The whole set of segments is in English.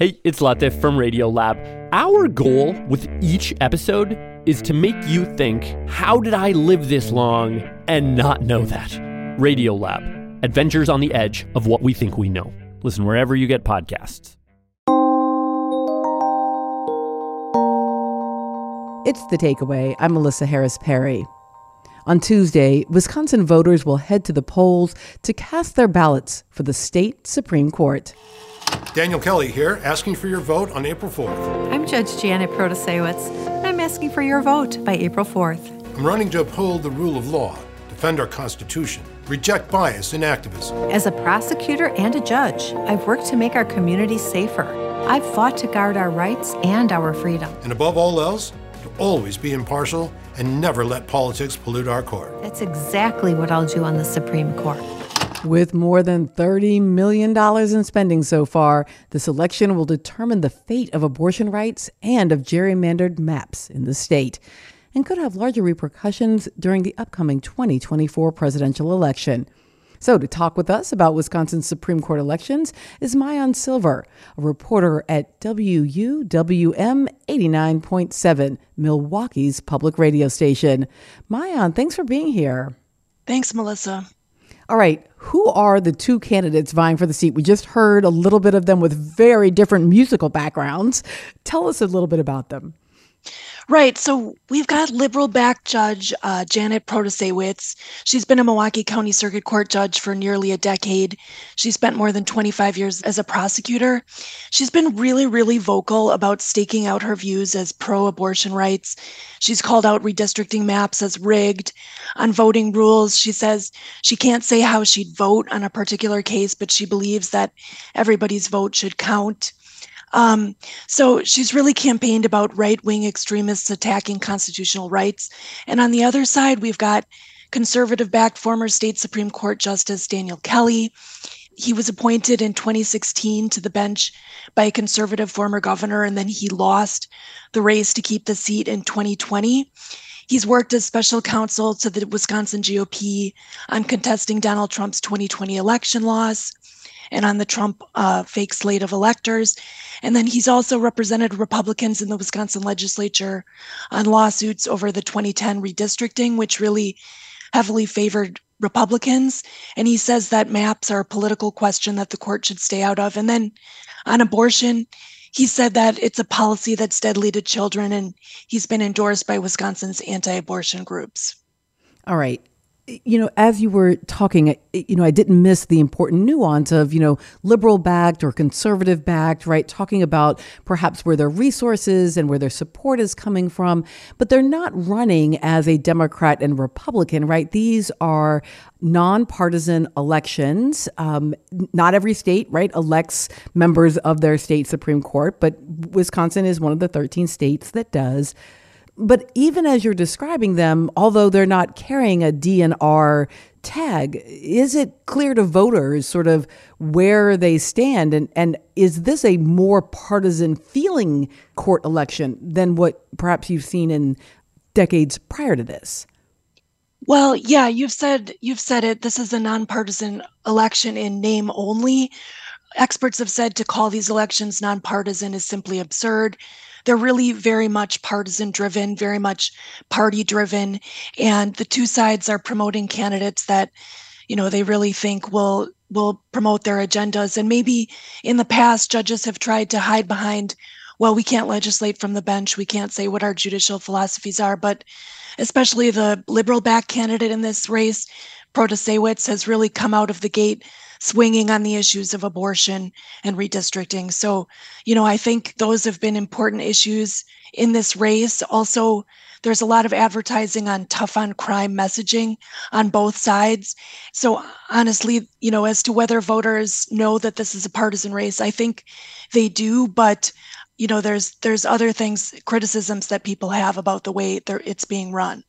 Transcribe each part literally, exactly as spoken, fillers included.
Hey, it's Latif from Radiolab. Our goal with each episode is to make you think, how did I live this long and not know that? Radiolab, adventures on the edge of what we think we know. Listen wherever you get podcasts. It's The Takeaway. I'm Melissa Harris Perry. On Tuesday, Wisconsin voters will head to the polls to cast their ballots for the state Supreme Court. Daniel Kelly here, asking for your vote on April fourth. I'm Judge Janet Protasewicz, and I'm asking for your vote by April fourth. I'm running to uphold the rule of law, defend our Constitution, reject bias and activism. As a prosecutor and a judge, I've worked to make our community safer. I've fought to guard our rights and our freedom. And above all else, to always be impartial and never let politics pollute our court. That's exactly what I'll do on the Supreme Court. With more than thirty million dollars in spending so far, this election will determine the fate of abortion rights and of gerrymandered maps in the state, and could have larger repercussions during the upcoming twenty twenty-four presidential election. So to talk with us about Wisconsin's Supreme Court elections is Maayan Silver, a reporter at W U W M eighty-nine point seven, Milwaukee's public radio station. Maayan, thanks for being here. Thanks, Melissa. All right, who are the two candidates vying for the seat? We just heard a little bit of them with very different musical backgrounds. Tell us a little bit about them. Right. So we've got liberal-backed Judge uh, Janet Protasewicz. She's been a Milwaukee County Circuit Court judge for nearly a decade. She spent more than twenty-five years as a prosecutor. She's been really, really vocal about staking out her views as pro-abortion rights. She's called out redistricting maps as rigged. On voting rules, she says she can't say how she'd vote on a particular case, but she believes that everybody's vote should count. Um, so she's really campaigned about right-wing extremists attacking constitutional rights. And on the other side, we've got conservative-backed former state Supreme Court Justice Daniel Kelly. He was appointed in twenty sixteen to the bench by a conservative former governor, and then he lost the race to keep the seat in twenty twenty. He's worked as special counsel to the Wisconsin G O P on contesting Donald Trump's twenty twenty election loss and on the Trump uh, fake slate of electors. And then he's also represented Republicans in the Wisconsin legislature on lawsuits over the twenty ten redistricting, which really heavily favored Republicans. And he says that maps are a political question that the court should stay out of. And then on abortion, he said that it's a policy that's deadly to children, and he's been endorsed by Wisconsin's anti-abortion groups. All right. You know, as you were talking, you know, I didn't miss the important nuance of, you know, liberal backed or conservative backed, right? Talking about perhaps where their resources and where their support is coming from, but they're not running as a Democrat and Republican, right? These are nonpartisan elections. Um, not every state, right, elects members of their state Supreme Court, but Wisconsin is one of the thirteen states that does. But even as you're describing them, although they're not carrying a D N R tag, is it clear to voters sort of where they stand? And, and is this a more partisan feeling court election than what perhaps you've seen in decades prior to this? Well, yeah, you've said you've said it. This is a nonpartisan election in name only. Experts have said to call these elections nonpartisan is simply absurd. They're really very much partisan driven, very much party driven. And the two sides are promoting candidates that, you know, they really think will will promote their agendas. And maybe in the past, judges have tried to hide behind, well, we can't legislate from the bench. We can't say what our judicial philosophies are. But especially the liberal-backed candidate in this race, Protasewicz, has really come out of the gate swinging on the issues of abortion and redistricting. So, you know, I think those have been important issues in this race. Also, there's a lot of advertising on tough on crime messaging on both sides. So honestly, you know, as to whether voters know that this is a partisan race, I think they do. But, you know, there's there's other things, criticisms that people have about the way it's being run.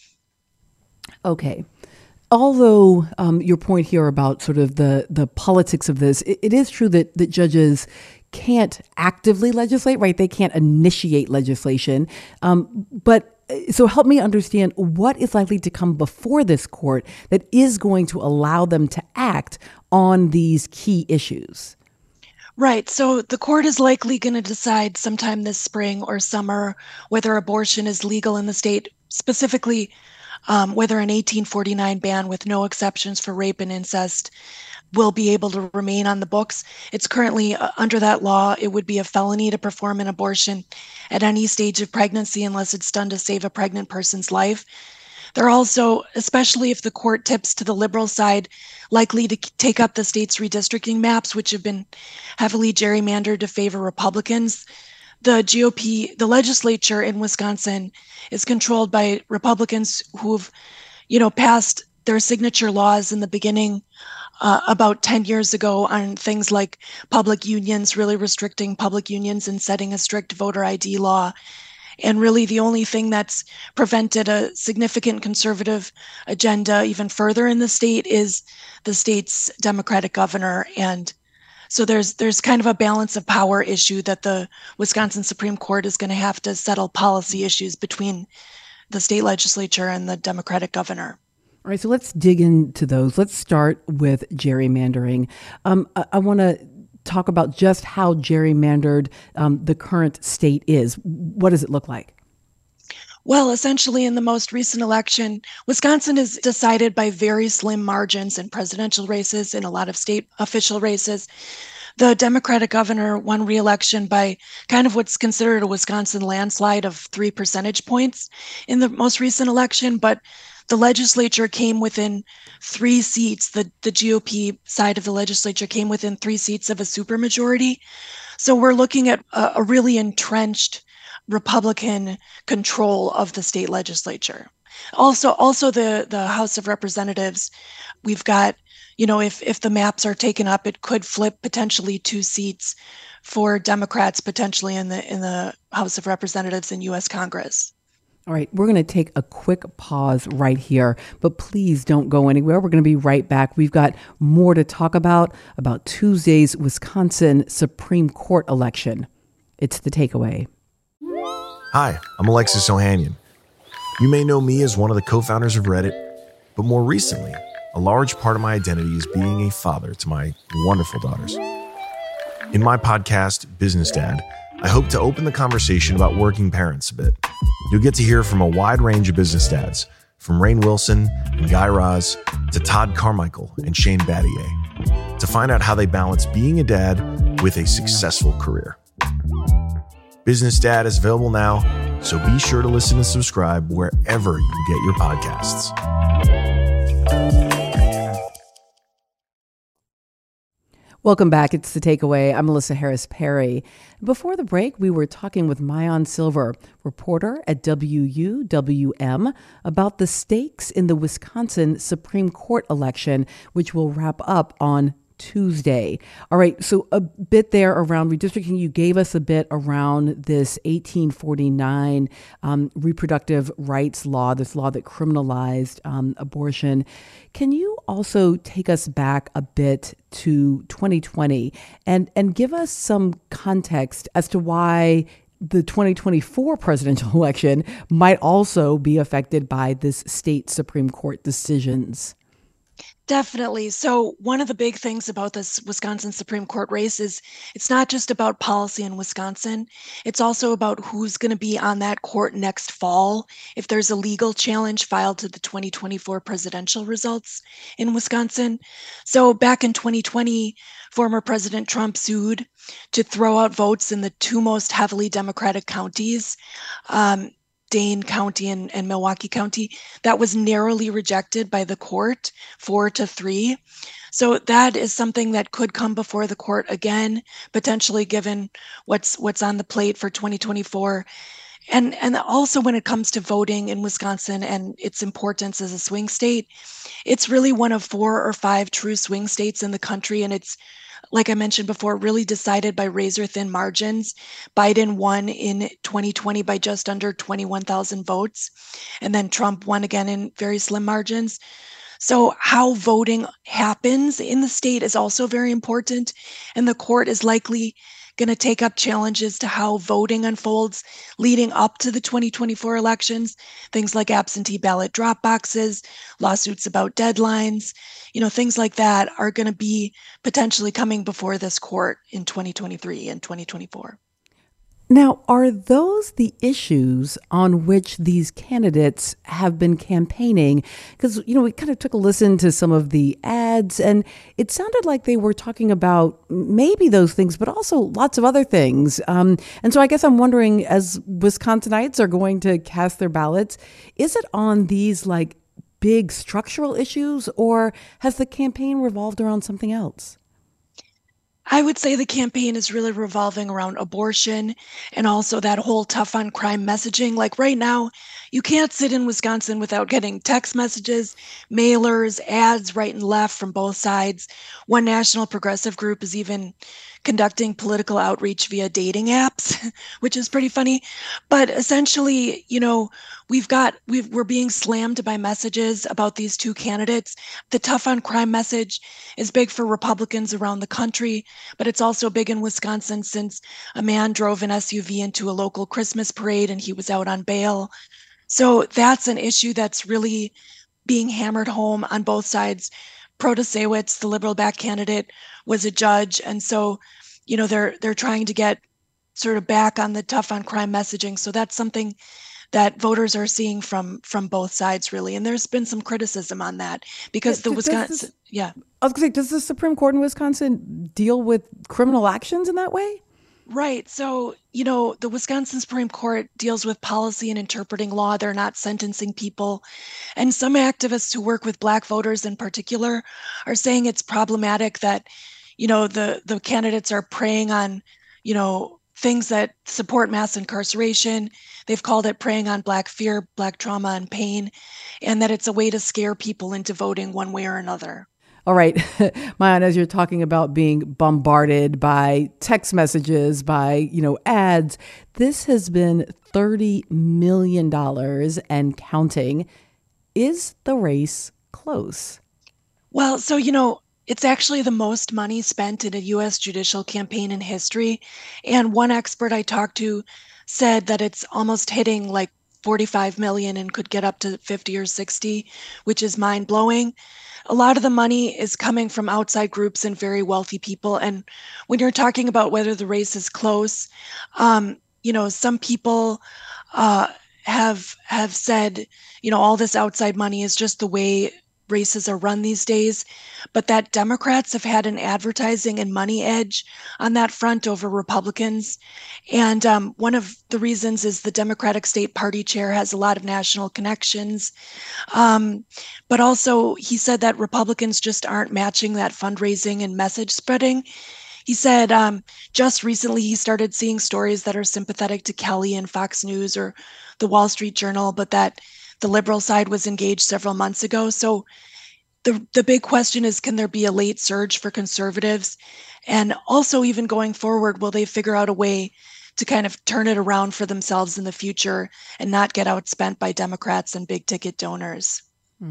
Okay. Although um, your point here about sort of the, the politics of this, it, it is true that, that judges can't actively legislate, right? They can't initiate legislation. Um, but so help me understand what is likely to come before this court that is going to allow them to act on these key issues. Right. So the court is likely going to decide sometime this spring or summer whether abortion is legal in the state, specifically um, whether an eighteen forty-nine ban with no exceptions for rape and incest will be able to remain on the books. It's currently uh, under that law, it would be a felony to perform an abortion at any stage of pregnancy unless it's done to save a pregnant person's life. They're also, especially if the court tips to the liberal side, likely to take up the state's redistricting maps, which have been heavily gerrymandered to favor Republicans. The G O P, the legislature in Wisconsin, is controlled by Republicans who've, you know, passed their signature laws in the beginning uh, about ten years ago on things like public unions, really restricting public unions and setting a strict voter I D law. And really the only thing that's prevented a significant conservative agenda even further in the state is the state's Democratic governor. And so there's there's kind of a balance of power issue that the Wisconsin Supreme Court is going to have to settle policy issues between the state legislature and the Democratic governor. All right, so let's dig into those. Let's start with gerrymandering. Um, I, I want to talk about just how gerrymandered um, the current state is. What does it look like? Well, essentially, in the most recent election, Wisconsin is decided by very slim margins in presidential races, in a lot of state official races. The Democratic governor won re-election by kind of what's considered a Wisconsin landslide of three percentage points in the most recent election, but the legislature came within three seats. The, the G O P side of the legislature came within three seats of a supermajority. So we're looking at a, a really entrenched Republican control of the state legislature. Also, also the, the House of Representatives, we've got, you know, if, if the maps are taken up, it could flip potentially two seats for Democrats potentially in the in the House of Representatives and U S Congress. All right, we're going to take a quick pause right here, but please don't go anywhere. We're going to be right back. We've got more to talk about, about Tuesday's Wisconsin Supreme Court election. It's The Takeaway. Hi, I'm Alexis Ohanian. You may know me as one of the co-founders of Reddit, but more recently, a large part of my identity is being a father to my wonderful daughters. In my podcast, Business Dad, I hope to open the conversation about working parents a bit. You'll get to hear from a wide range of business dads, from Rainn Wilson and Guy Raz to Todd Carmichael and Shane Battier, to find out how they balance being a dad with a successful career. Business Dad is available now, so be sure to listen and subscribe wherever you get your podcasts. Welcome back. It's The Takeaway. I'm Melissa Harris Perry. Before the break, we were talking with Maayan Silver, reporter at W U W M, about the stakes in the Wisconsin Supreme Court election, which will wrap up on Tuesday. All right, so a bit there around redistricting. You gave us a bit around this eighteen forty-nine um, reproductive rights law, this law that criminalized um, abortion. Can you also take us back a bit to twenty twenty and, and give us some context as to why the twenty twenty-four presidential election might also be affected by this state Supreme Court decisions? Definitely. So one of the big things about this Wisconsin Supreme Court race is it's not just about policy in Wisconsin. It's also about who's going to be on that court next fall if there's a legal challenge filed to the twenty twenty-four presidential results in Wisconsin. So back in twenty twenty, former President Trump sued to throw out votes in the two most heavily Democratic counties, um, Dane County and, and Milwaukee County. That was narrowly rejected by the court, four to three. So that is something that could come before the court again, potentially given what's what's on the plate for twenty twenty-four. And, and also when it comes to voting in Wisconsin and its importance as a swing state, it's really one of four or five true swing states in the country. And it's, like I mentioned before, really decided by razor-thin margins. Biden won in twenty twenty by just under twenty-one thousand votes, and then Trump won again in very slim margins. So how voting happens in the state is also very important, and the court is likely going to take up challenges to how voting unfolds leading up to the twenty twenty-four elections. Things like absentee ballot drop boxes, lawsuits about deadlines, you know, things like that are going to be potentially coming before this court in twenty twenty-three and twenty twenty-four. Now, are those the issues on which these candidates have been campaigning? Because, you know, we kind of took a listen to some of the ads, and it sounded like they were talking about maybe those things, but also lots of other things. Um, and so I guess I'm wondering, as Wisconsinites are going to cast their ballots, is it on these like big structural issues, or has the campaign revolved around something else? I would say the campaign is really revolving around abortion and also that whole tough on crime messaging. Like right now, you can't sit in Wisconsin without getting text messages, mailers, ads right and left from both sides. One national progressive group is even conducting political outreach via dating apps, which is pretty funny. But essentially, you know, we've got we've, we're being slammed by messages about these two candidates. The tough on crime message is big for Republicans around the country, but it's also big in Wisconsin since a man drove an S U V into a local Christmas parade and he was out on bail. So that's an issue that's really being hammered home on both sides. Protasewicz, the liberal-backed candidate, was a judge, and so, you know, they're they're trying to get sort of back on the tough on crime messaging. So that's something that voters are seeing from from both sides, really. And there's been some criticism on that because Yeah, the does Wisconsin, this- yeah, I was going to say, does the Supreme Court in Wisconsin deal with criminal actions in that way? right. So, you know, the Wisconsin Supreme Court deals with policy and interpreting law. They're not sentencing people. And some activists who work with Black voters in particular are saying it's problematic that, you know, the, the candidates are preying on, you know, things that support mass incarceration. They've called it preying on Black fear, Black trauma and pain, and that it's a way to scare people into voting one way or another. All right, Maayan, as you're talking about being bombarded by text messages, by, you know, ads, this has been thirty million dollars and counting. Is the race close? Well, so, you know, it's actually the most money spent in a U S judicial campaign in history. And one expert I talked to said that it's almost hitting like forty-five million and could get up to fifty or sixty, which is mind blowing. A lot of the money is coming from outside groups and very wealthy people. And when you're talking about whether the race is close, um, you know, some people uh, have have said, you know, all this outside money is just the way races are run these days, but that Democrats have had an advertising and money edge on that front over Republicans. And um, one of the reasons is the Democratic State Party chair has a lot of national connections. Um, but also, he said that Republicans just aren't matching that fundraising and message spreading. He said um, just recently he started seeing stories that are sympathetic to Kelly and Fox News or the Wall Street Journal, but that the liberal side was engaged several months ago. So the the big question is, can there be a late surge for conservatives? And also, even going forward, will they figure out a way to kind of turn it around for themselves in the future and not get outspent by Democrats and big ticket donors?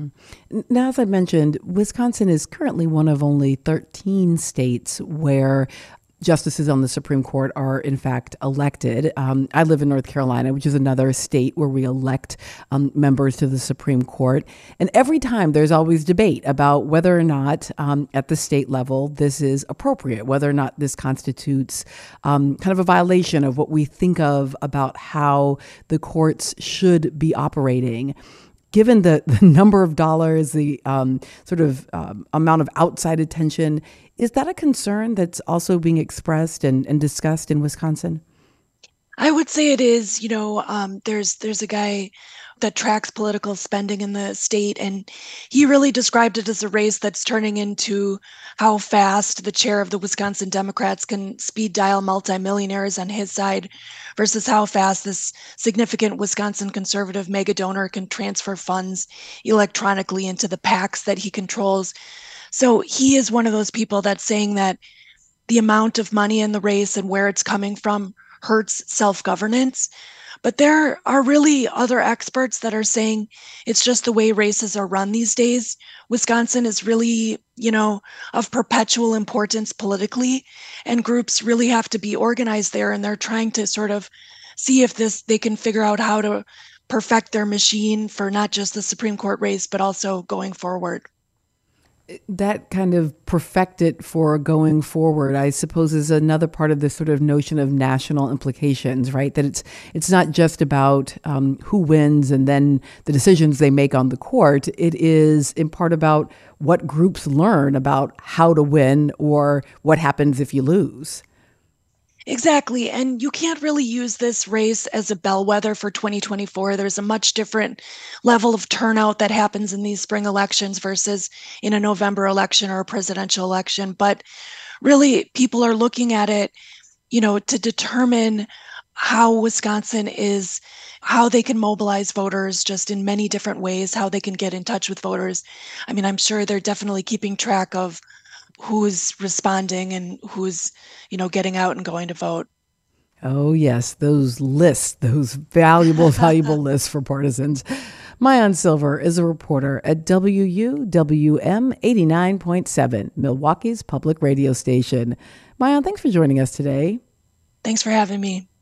Now, as I mentioned, Wisconsin is currently one of only thirteen states where justices on the Supreme Court are, in fact, elected. Um, I live in North Carolina, which is another state where we elect um, members to the Supreme Court. And every time there's always debate about whether or not um, at the state level this is appropriate, whether or not this constitutes um, kind of a violation of what we think of about how the courts should be operating. Given the, the number of dollars, the um, sort of um, amount of outside attention, is that a concern that's also being expressed and, and discussed in Wisconsin? I would say it is. You know, um, there's there's a guy that tracks political spending in the state, and he really described it as a race that's turning into how fast the chair of the Wisconsin Democrats can speed dial multimillionaires on his side versus how fast this significant Wisconsin conservative mega donor can transfer funds electronically into the PACs that he controls. So he is one of those people that's saying that the amount of money in the race and where it's coming from hurts self-governance. But there are really other experts that are saying it's just the way races are run these days. Wisconsin is really, you know, of perpetual importance politically, and groups really have to be organized there, and they're trying to sort of see if this they can figure out how to perfect their machine for not just the Supreme Court race, but also going forward. That kind of perfect it for going forward, I suppose, is another part of this sort of notion of national implications, right? That it's it's not just about um, who wins and then the decisions they make on the court. It is in part about what groups learn about how to win or what happens if you lose. Exactly. And you can't really use this race as a bellwether for twenty twenty-four. There's a much different level of turnout that happens in these spring elections versus in a November election or a presidential election. But really, people are looking at it, you know, to determine how Wisconsin is, how they can mobilize voters just in many different ways, how they can get in touch with voters. I mean, I'm sure they're definitely keeping track of who's responding and who's, you know, getting out and going to vote. Oh, yes, those lists, those valuable, valuable lists for partisans. Maayan Silver is a reporter at W U W M eighty-nine point seven, Milwaukee's public radio station. Maayan, thanks for joining us today. Thanks for having me.